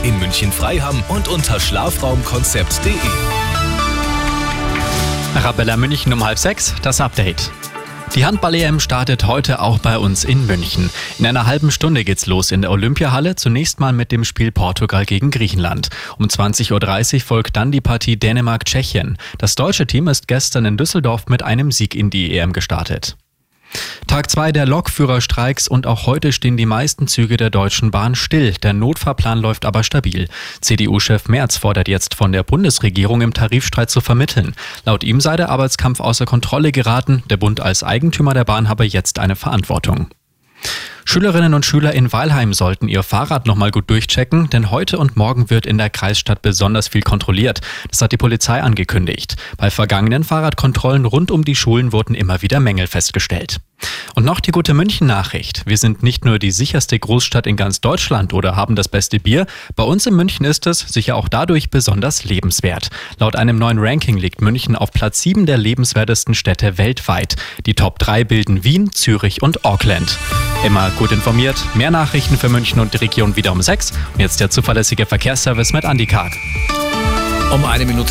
in München-Freiham und unter schlafraumkonzept.de. Arabella München um 5:30, das Update. Die Handball-EM startet heute auch bei uns in München. In einer halben Stunde geht's los in der Olympiahalle, zunächst mal mit dem Spiel Portugal gegen Griechenland. Um 20:30 Uhr folgt dann die Partie Dänemark-Tschechien. Das deutsche Team ist gestern in Düsseldorf mit einem Sieg in die EM gestartet. Tag 2 der Lokführerstreiks und auch heute stehen die meisten Züge der Deutschen Bahn still. Der Notfahrplan läuft aber stabil. CDU-Chef Merz fordert jetzt von der Bundesregierung, im Tarifstreit zu vermitteln. Laut ihm sei der Arbeitskampf außer Kontrolle geraten. Der Bund als Eigentümer der Bahn habe jetzt eine Verantwortung. Schülerinnen und Schüler in Weilheim sollten ihr Fahrrad nochmal gut durchchecken, denn heute und morgen wird in der Kreisstadt besonders viel kontrolliert. Das hat die Polizei angekündigt. Bei vergangenen Fahrradkontrollen rund um die Schulen wurden immer wieder Mängel festgestellt. Und noch die gute München-Nachricht. Wir sind nicht nur die sicherste Großstadt in ganz Deutschland oder haben das beste Bier. Bei uns in München ist es sicher auch dadurch besonders lebenswert. Laut einem neuen Ranking liegt München auf Platz 7 der lebenswertesten Städte weltweit. Die Top 3 bilden Wien, Zürich und Auckland. Immer gut informiert. Mehr Nachrichten für München und die Region wieder um 6. Und jetzt der zuverlässige Verkehrsservice mit Andi Karg. Um 1 Minute